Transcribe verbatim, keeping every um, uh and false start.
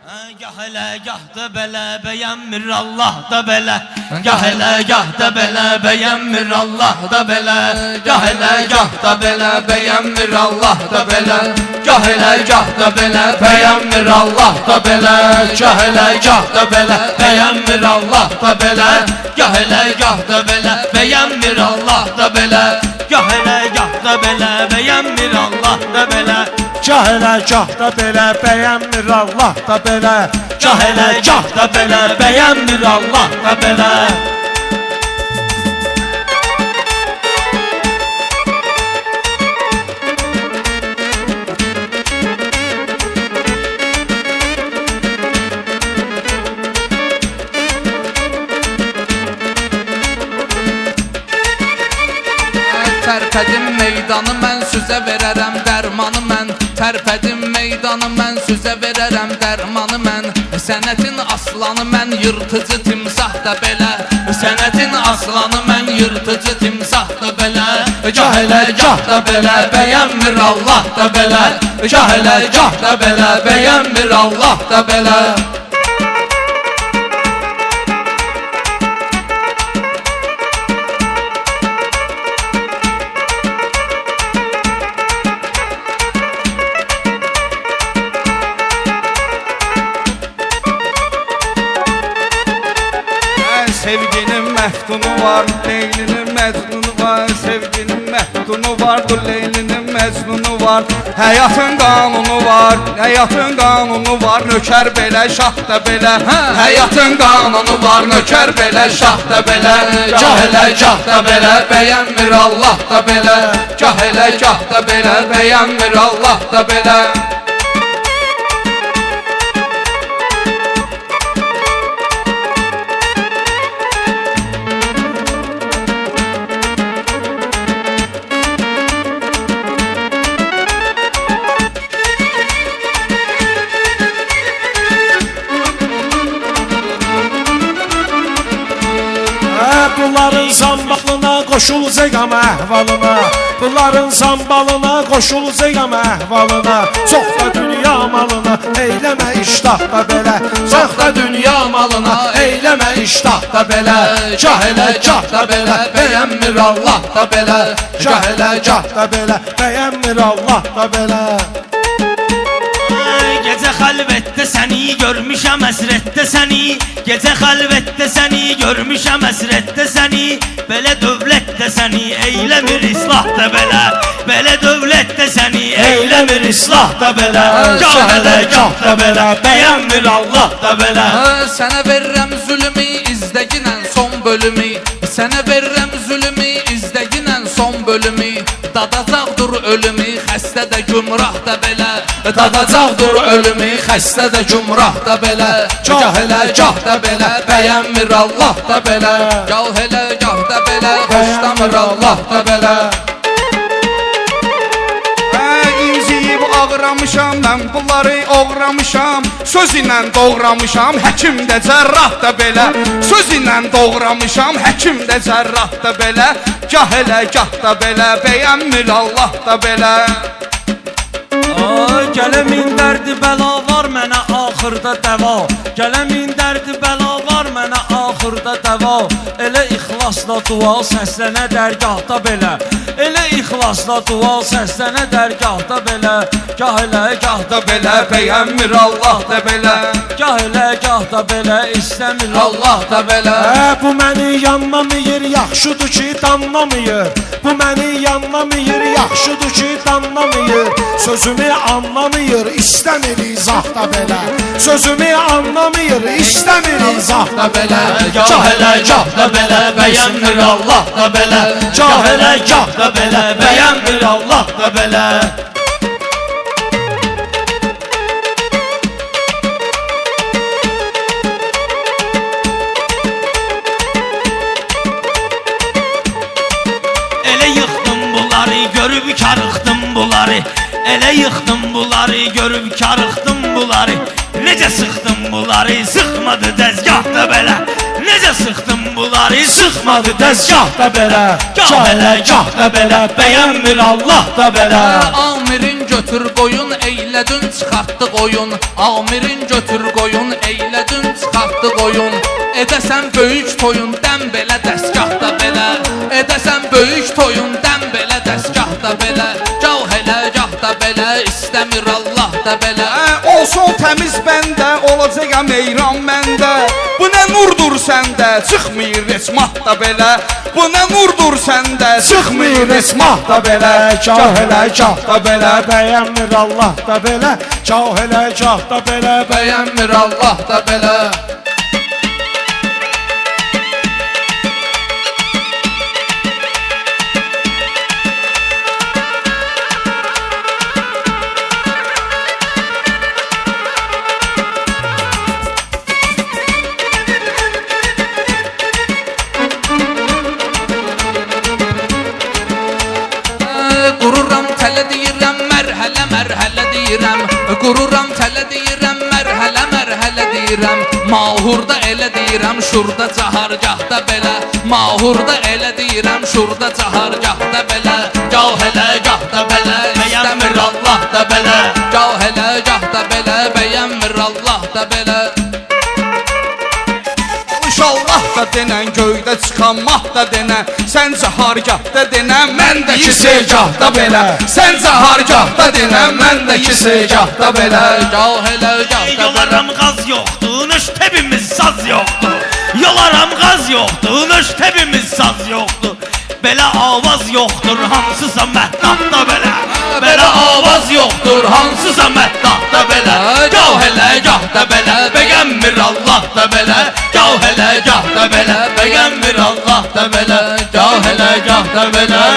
Gah elə gah da belə bəyənmir Allah da belə. Gah elə gah da belə bəyənmir Allah da belə. Gah elə gah da belə bəyənmir Allah da belə. Gah elə gah da belə bəyənmir Allah da belə. Gah elə gah da belə bəyənmir Allah da belə. Gah elə gah da belə bəyənmir Allah da belə. Gah elə gah da belə bəyənmir Allah da belə. Gah elə gah da belə bəyənmir Allah da belə. Gah elə gah da belə bəyənmir Allah da belə. Tərpədim meydanı mən süzə verərəm dərmanı mən. Tərpədim meydanı mən süzə verərəm dərmanı mən. Sənətin aslanı mən yırtıcı timsah da belə. Sənətin aslanı mən yırtıcı timsah da belə. Gah elə gah da belə bəyənmir Allah da belə. Gah elə gah da belə bəyənmir Allah da belə. Sevginin məftunu var, Leylinin məcnunu var. Sevginin məftunu var, Leylinin məcnunu var. Həyatın qanunu var, həyatın qanunu var. Nökər belə, şah da belə. Həyatın qanunu var, nökər belə, şah da belə. Gah elə gah da belə bəyənmir Allah da belə. Gah elə gah da belə bəyənmir Allah da belə. Bunların zambalına qoşulacağam əhvalına. Bunların zambalına qoşulacağam əhvalına. Çox da dünya malına eyləmə iştah da belə. Çox da dünya malına eyləmə iştah da belə. Gah elə gah da belə bəyənmir Allah da belə. Gah elə gah da belə bəyənmir Allah da belə. Gecə xəlvətdə səni görmüşəm əsrətdə səni. Gecə xəlvətdə səni görmüşəm əsrətdə səni. Belə dövlətdə səni eyləmir islah da belə. Belə dövlətdə səni eyləmir islah da belə. Gah elə gah da belə bəyənmir Allah da belə. Sənə verirəm zülmü izləginən son bölümü. Sənə verirəm zülmü izləginən son bölümü. Dadacaqdır ölümü xəstə də gümrah da belə. Dadacaqdır ölümü xəstə də gümrah da belə. Gah elə gah da belə bəyənmir Allah da belə. Gah elə gah da belə Xoşlamır Allah da belə. İnciyib ağramışam, mən bunları oğramışam. Söz ilə doğramışam, həkim də cərrah da belə. Söz ilə doğramışam, həkim də cərrah da belə. Gah elə gah da belə bəyənmir Allah da belə. Ay gələmin dərdi bəla var mənə axırda dəva. Gələmin dərdi bəla var mənə axırda dəva. Elə ixlasla dua səslənə dərgahda belə. Elə ixlasla dua səslənə dərgahda belə. Gah elə gah da belə bəyənmir Allah da belə. Gah elə gah da belə istəmir Allah da belə. Hə, bu məni yanmamayır, yaxşıdır ki danlamayır. Bu məni yanmamayır, yaxşıdır ki danlamayır. Sözümü anlamayır, istəmir izah da belə. Sözümü anlamayır, istəmir izah da belə. Gah elə gah da belə bəyənmir Allah da belə. Gah elə gah da belə bəyənmir Allah da belə. Elə yıxdım bunları, görüb karıxdım bunları. Elə yıxdım bunları, görüb karıxdım bunları. Necə sıxdım bunları, sıxmadı dəzgahda belə. Necə sıxdım bunları. Bunları Sıxmadı dəzgah da belə, gah elə gah da belə, bəyənmir Allah da belə. Amirin götür qoyun, eylədin çıxartdı qoyun. Amirin götür qoyun, eylədin çıxartdı qoyun. Edəsən böyük toyun, dən belə dəsgah da belə. Edəsən böyük toyun, dən belə dəsgah da belə. Gah elə gah da belə, istəmir Allah da belə. Olsun təmiz bəndə, olacaq meyran məndə. Bu nə nurdur səndə, çıxmır heç mahda belə. Bu nə nurdur səndə, Çıxmır esmah da belə, gah elə gah da belə, bəyənmir Allah da belə, gah elə gah da belə, Bəyənmir Allah da belə. Qururam tələ deyirəm, mərhələ mərhələ deyirəm. Qururam tələ deyirəm, mərhələ mərhələ deyirəm. Mahurda elə deyirəm, şurda cahargahda belə. Mahurda elə deyirəm, şurda cahargahda belə. Gah elə gah da belə, istəmir Allah da belə. Gah elə gah da belə, bəyənmir Allah da belə. İnşallah da denən, göydə çıxan mah da denən. Sən cahargahda denən, məndəki segahda belə. Sən cahargahda denən, məndəki segahda belə. Gah elə gah da belə. Yolaram qaz yoxdur, nöştəbimiz saz yoxdur. Yolaram qaz yoxdur, nöştəbimiz saz yoxdur. Belə avaz yoxdur, hansısa məhdaqda belə. Belə avaz yoxdur, hansısa məhdaqda belə. Gah elə gah da belə, bəyənmir Allah da belə. Gah elə gah da belə, bəyənmir Allah da belə. Gah elə gah da belə.